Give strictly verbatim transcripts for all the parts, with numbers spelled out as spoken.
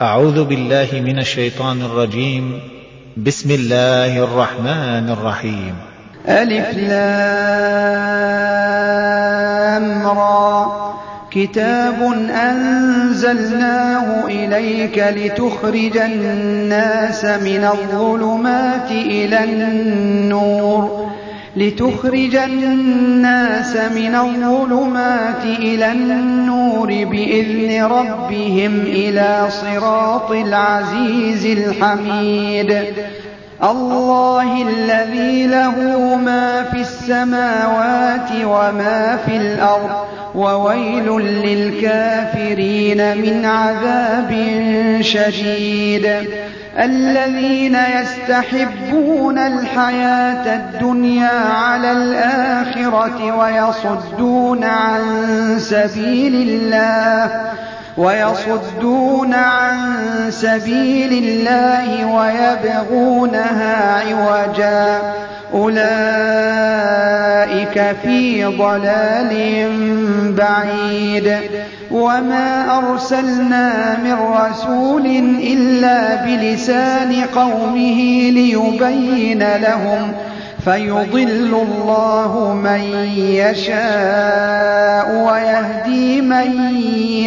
أعوذ بالله من الشيطان الرجيم. بسم الله الرحمن الرحيم. ألف لام را كتاب أنزلناه إليك لتخرج الناس من الظلمات إلى النور لتخرج الناس من الظلمات إلى النور بإذن ربهم إلى صراط العزيز الحميد. الله الذي له ما في السماوات وما في الأرض وويل للكافرين من عذاب شديد. الذين يستحبون الحياة الدنيا على الآخرة ويصدون عن سبيل الله ويصدون عن سبيل الله ويبغونها عوجا أولئك في ضلال بعيد. وما أرسلنا من رسول إلا بلسان قومه ليبين لهم فيضل الله من يشاء ويهدي من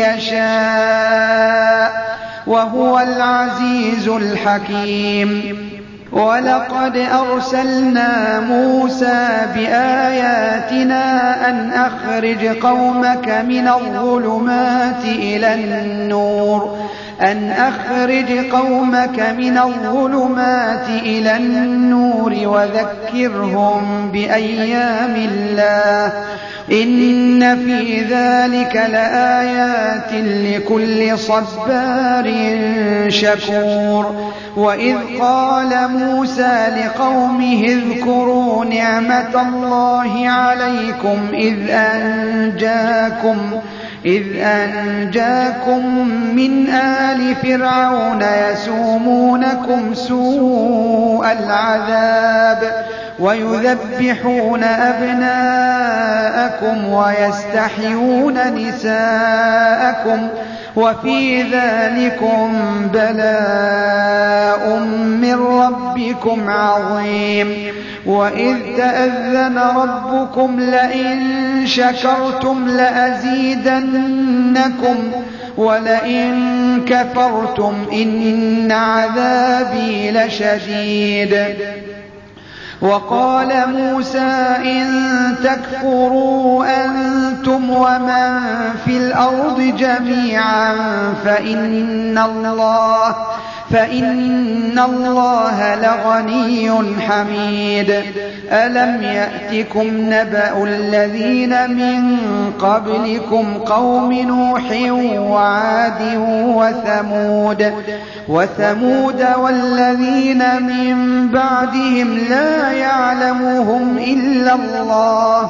يشاء وهو العزيز الحكيم. ولقد أرسلنا موسى بآياتنا أن أخرج قومك من الظلمات إلى النور أن أخرج قومك من الظلمات إلى النور وذكرهم بأيام الله إن في ذلك لآيات لكل صبار شكور. وإذ قال موسى لقومه اذكروا نعمة الله عليكم إذ أنجاكم إذ أنجاكم من آل فرعون يسومونكم سوء العذاب ويذبحون أبناءكم ويستحيون نساءكم وفي ذلكم بلاء من ربكم عظيم. وإذ تأذن ربكم لئن شكرتم لأزيدنكم ولئن كفرتم إن عذابي لشديد. وقال موسى إن تكفروا أنتم ومن في الأرض جميعا فإن الله فإن الله لغني حميد. ألم يأتكم نبأ الذين من قبلكم قوم نوح وعاد وثمود وثمود والذين من بعدهم لا يعلمهم إلا الله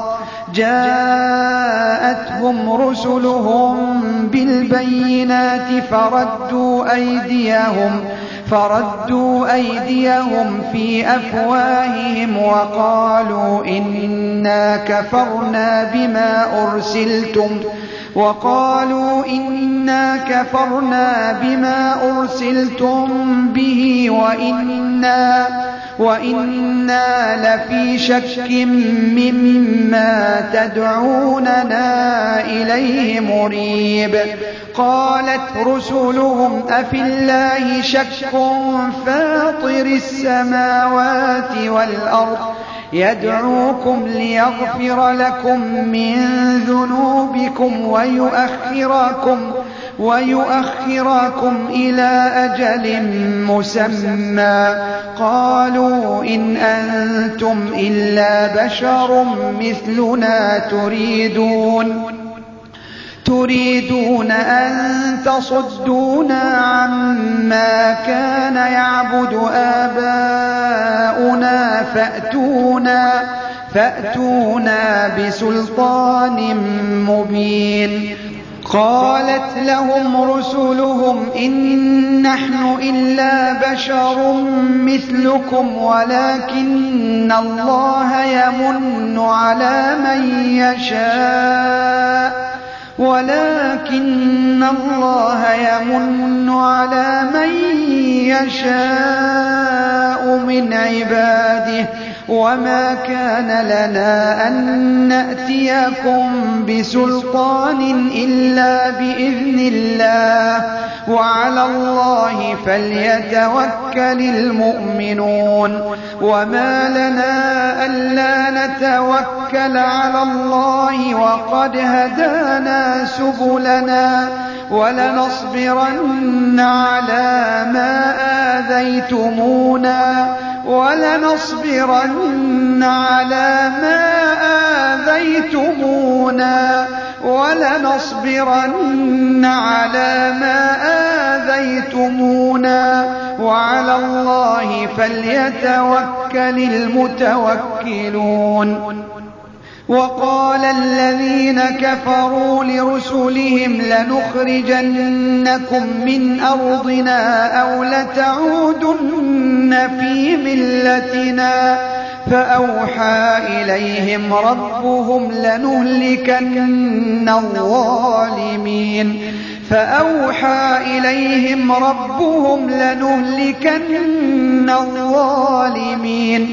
جاءتهم رسلهم بالبينات فردوا أيديهم فردوا أيديهم في أفواههم وقالوا إنا كفرنا بما أرسلتم وقالوا إنا كفرنا بما أرسلتم به وإنا وإنا لفي شك مما تدعوننا إليه مريب. قالت رسلهم أفي الله شك فاطر السماوات والأرض يدعوكم ليغفر لكم من ذنوبكم ويؤخركم ويؤخركم إلى أجل مسمى قالوا إن أنتم إلا بشر مثلنا تريدون تريدون أن تصدونا عما كان يعبد آباؤنا فأتونا فأتونا بسلطان مبين. قالت لهم رسلهم إن نحن إلا بشر مثلكم ولكن الله يمن على من يشاء ولكن الله يمن على يشاء من عباده وما كان لنا أن نأتيكم بسلطان إلا بإذن الله وعلى الله فليتوكل المؤمنون وما لنا ألا نتوكل على الله وقد هدانا سبلنا ولنصبرن على ما آذيتمونا ولنصبرن على ما آذيتمونا ولنصبرن على ما آذيتمونا وعلى الله فليتوكل المتوكلون. وقال الذين كفروا لرسلهم لنخرجنكم من أرضنا أو لتعودن في ملتنا فأوحى إليهم ربهم لنهلكن الظالمين فأوحى إليهم ربهم لنهلكن الظالمين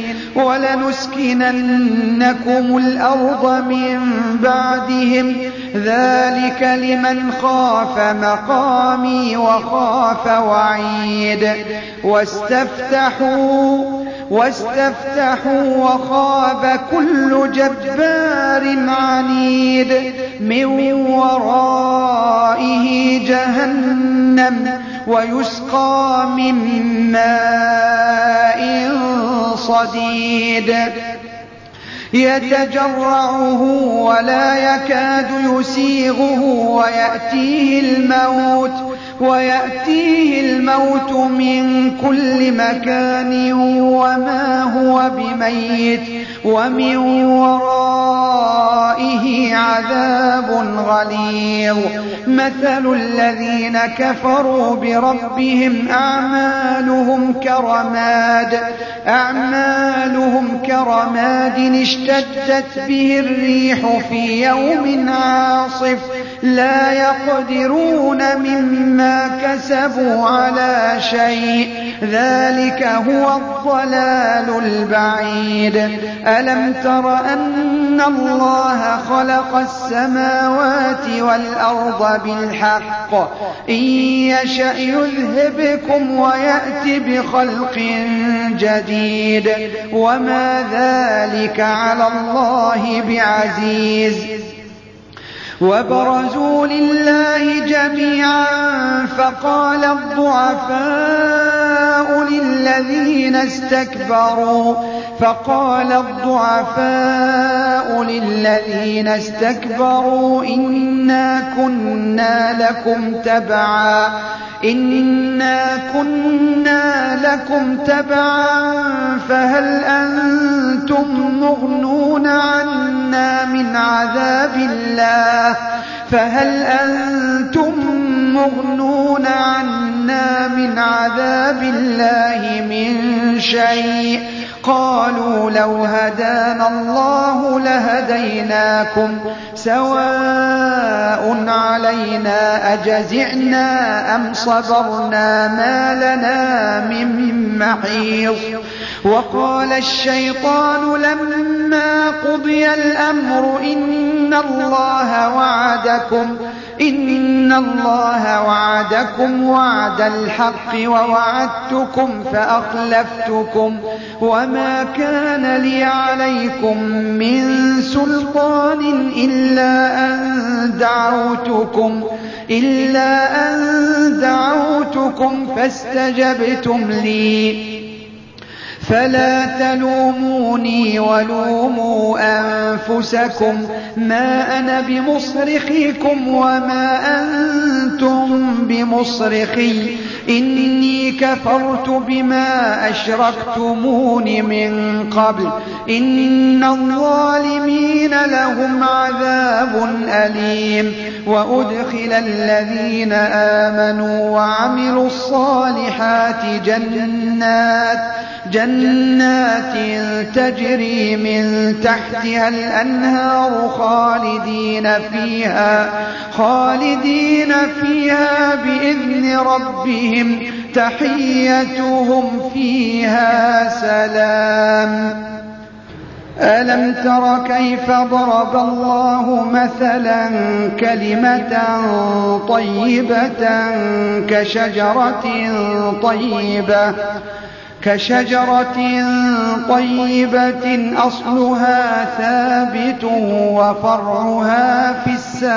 ولنسكننكم الأرض من بعدهم ذلك لمن خاف مقامي وخاف وعيد واستفتحوا واستفتحوا وخاب كل جبار عنيد من ورائه جهنم ويسقى من ماء صديد يتجرعه ولا يكاد يسيغه ويأتيه الموت ويأتيه الموت من كل مكان وما هو بميت ومن ورائه عذاب غليظ. مثل الذين كفروا بربهم أعمالهم كرماد أعمالهم كرماد اشتدت به الريح في يوم عاصف لا يقدرون مما كسبوا على شيء ذلك هو الضلال البعيد. ألم تر أن الله خلق السماوات والأرض بالحق إن يشأ يذهبكم ويأتي بخلق جديد وما ذلك على الله بعزيز. وبرزوا لله جميعا فقال الضعفاء للذين استكبروا فقال الضعفاء للذين استكبروا إنا كنا لكم تبعا إنا كنا لكم تبعا فهل أنتم مغنون عنا من عذاب الله فهل أنتم مغنون عنا من عذاب الله من شيء قالوا لو هدانا الله لهديناكم سواء علينا أجزعنا أم صبرنا ما لنا من محيص. وقال الشيطان لما قضي الأمر إن الله وعدكم إن الله وعدكم وعد الحق ووعدتكم فأخلفتكم وما كان لي عليكم من سلطان إلا أن دعوتكم إلا أن دعوتكم فاستجبتم لي فلا تلوموني ولوموا أنفسكم ما أنا بمصرخكم وما أنتم بمصرخي إني كفرت بما أشركتمون من قبل إن الظالمين لهم عذاب أليم. وأدخل الذين آمنوا وعملوا الصالحات جنات جنات تجري من تحتها الأنهار خالدين فيها خالدين فيها بإذن ربهم تحيتهم فيها سلام. ألم تر كيف ضرب الله مثلا كلمة طيبة كشجرة طيبة كشجرة طيبة أصلها ثابت وفرعها في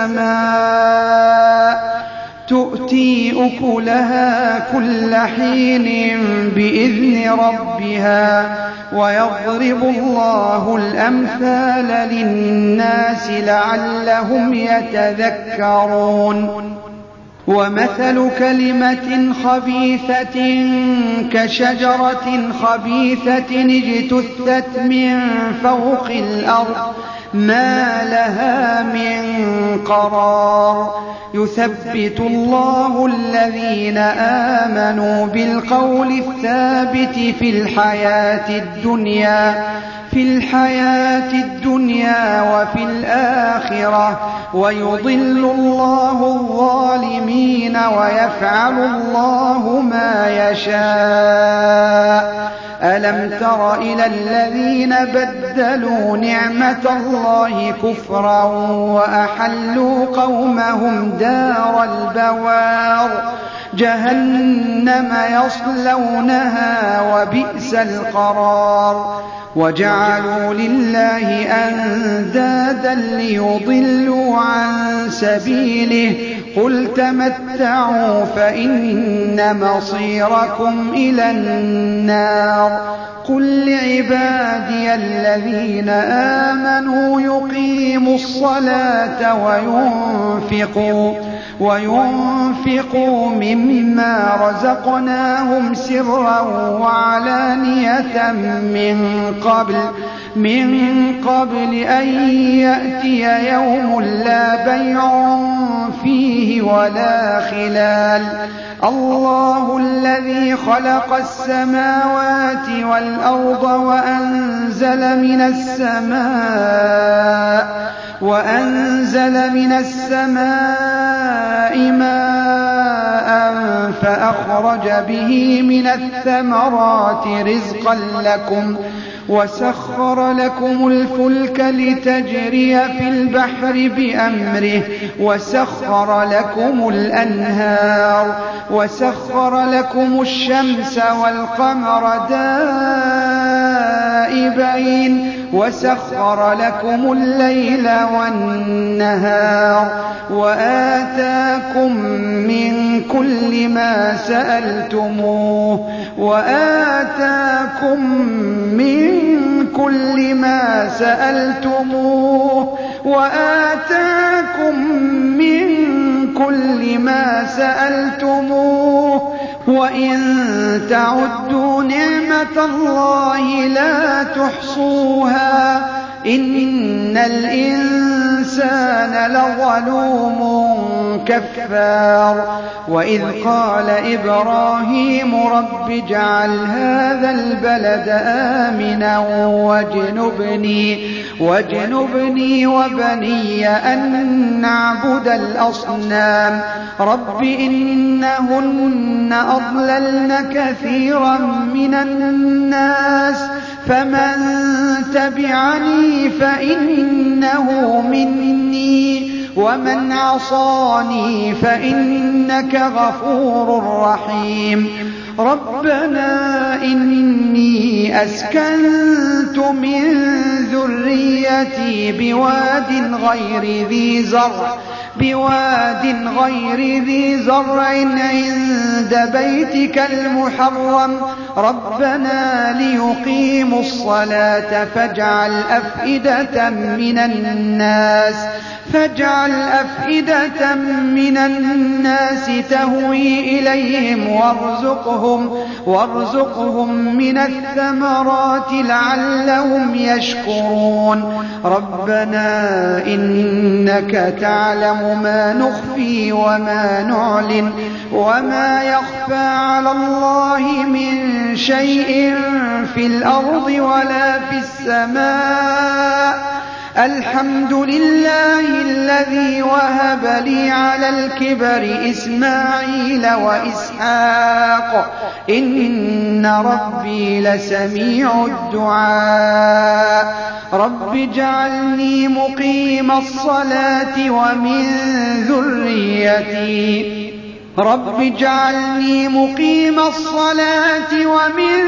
السماء تؤتي أكلها كل حين بإذن ربها ويضرب الله الأمثال للناس لعلهم يتذكرون. ومثل كلمة خبيثة كشجرة خبيثة اجتثت من فوق الأرض ما لها من قرار يثبت الله الذين آمنوا بالقول الثابت في الحياة الدنيا في الحياة الدنيا وفي الآخرة ويضل الله الظالمين ويفعل الله ما يشاء. ألم تر إلى الذين بدلوا نعمة الله كفرا وأحلوا قومهم دار البوار جهنم يصلونها وبئس القرار وجعلوا لله أندادا ليضلوا عن سبيله قل تمتعوا فإن مصيركم إلى النار. قل لعبادي الذين آمنوا يقيموا الصلاة وينفقوا وينفقوا مما رزقناهم سرا وعلانية من قبل من قبل أن يأتي يوم لا بيع فيه ولا خلال. الله الذي خلق السماوات والأرض وأنزل من السماء وأنزل من السماء ماء فأخرج به من الثمرات رزقا لكم وسخر لكم الفلك لتجري في البحر بأمره وسخر لكم الأنهار وسخر لكم الشمس والقمر دائبين وسخر لكم الليل والنهار وآتاكم من كل ما سألتموه وآتاكم من كل ما سألتموه وآتاكم من كل ما سألتموه وإن تعدوا نعمة الله لا تحصوها إن الإنسان لظلوم كفار. وإذ قال إبراهيم رب اجعل هذا البلد آمنا واجنبني واجنبني وبني أن نعبد الأصنام رب إنهن أضللن كثيرا من الناس فمن تبعني فإنه مني ومن عصاني فإنك غفور رحيم. ربنا إني أسكنت من ذريتي بواد غير ذي زرع بواد غير ذي زرع عند بيتك المحرم ربنا ليقيموا الصلاة فاجعل أفئدة من الناس فاجعل أفئدة من الناس تهوي إليهم وارزقهم, وارزقهم من الثمرات لعلهم يشكرون ربنا إنك تعلم ما نخفي وما نعلن وما يخفى على الله من شيء في الأرض ولا في السماء الحمد لله الذي وهب لي على الكبر إسماعيل وإسحاق إن ربي لسميع الدعاء رب اجعلني مقيم الصلاة ومن ذريتي رب اجعلني مقيم الصلاة ومن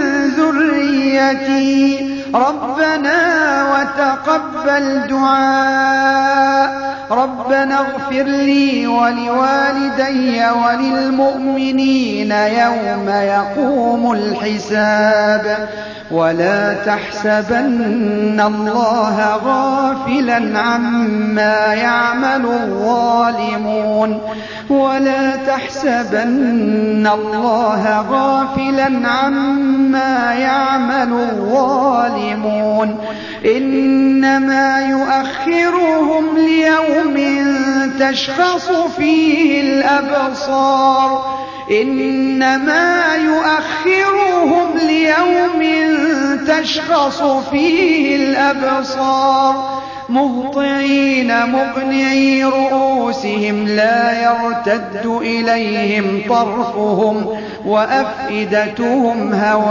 ذريتي ربنا وتقبل دعاء ربنا اغفر لي ولوالدي وللمؤمنين يوم يقوم الحساب ولا تحسبن الله غافلا عما يعمل الظالمون ولا تحسبن الله غافلا عما يعمل الظالمون إنما يؤخرهم ليوم تشخص فيه الأبصار إنما يؤخرهم ليوم تشخص فيه الأبصار مهطعين مقنعي رؤوسهم لا يرتد إليهم طرفهم وأفئدتهم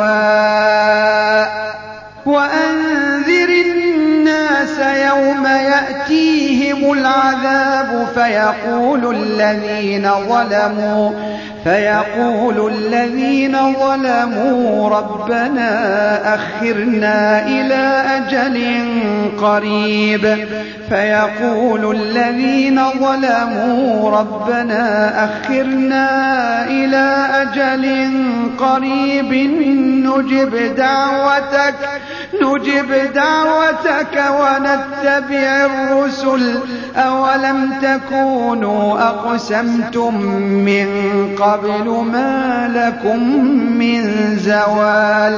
هواء وأنذر الناس يوم يأتيهم العذاب فيقول الذين ظلموا فيقول الذين ظلموا ربنا أخرنا إلى أجل قريب فيقول الذين ظلموا ربنا أخرنا إلى أجل قريب نجب دعوتك نجب دعوتك ونتبع الرسل أولم تكونوا أقسمتم من قبل ما لكم من زوال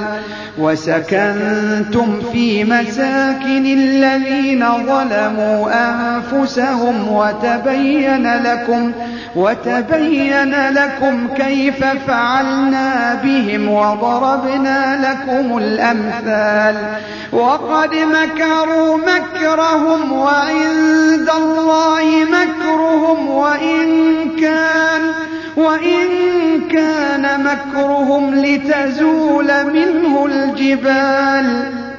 وسكنتم في مساكن الذين ظلموا أنفسهم وتبين لكم وتبين لكم كيف فعلنا بهم وضربنا لكم الأمثال وقد مكروا مكرهم وعند الله مكرهم وإن كان وإن كان مكرهم لتزول منه الجبال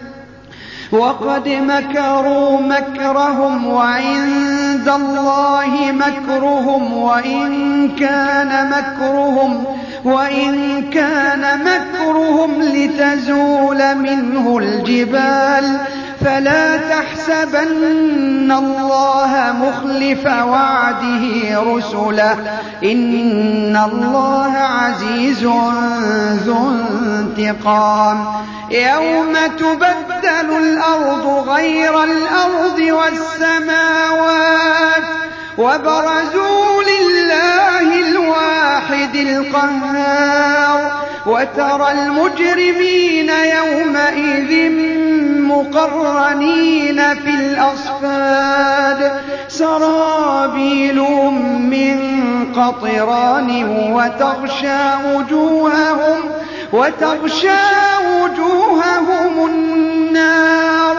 وقد مكروا مكرهم وعند الله مكرهم وإن كان مكرهم وإن كان مكرهم لتزول منه الجبال فلا تحسبن الله مخلف وعده رسله إن الله عزيز ذو انتقام يوم تبدل الأرض غير الأرض والسماوات وبرزوا لله الواحد القهار وترى المجرمين يومئذ مقرنين في الأصفاد سرابيلهم من قطران وتغشى وجوههم وتغشى وجوههم النار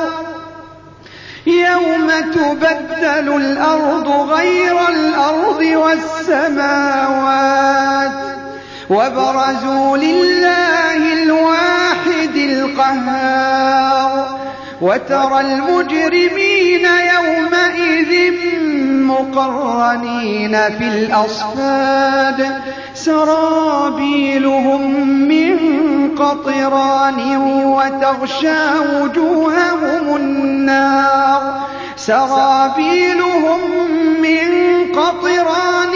يوم تبدل الأرض غير الأرض والسماوات وبرزوا لله الواحد القهار وترى المجرمين يومئذ مقرنين في الأصفاد سرابيلهم من قطران وتغشى وجوههم النار سرابيلهم من قطران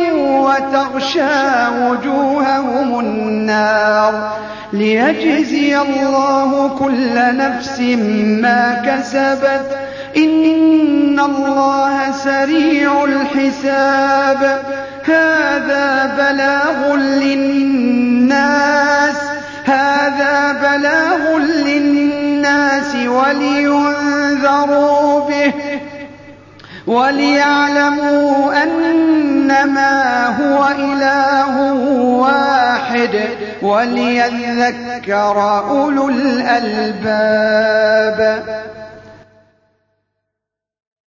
وتغشى وجوههم النار ليجزي الله كل نفس ما كسبت إن إِنَّ اللَّهَ سَرِيعُ الْحِسَابِ هَذَا بَلَاغٌ لِّلنَّاسِ هَذَا بَلَاغٌ لِّلنَّاسِ وَلِيُنذَرُوا بِهِ وَلِيَعْلَمُوا أَنَّمَا هُوَ إِلَٰهٌ وَاحِدٌ وَلِيَذَّكَّرَ أُولُو الْأَلْبَابِ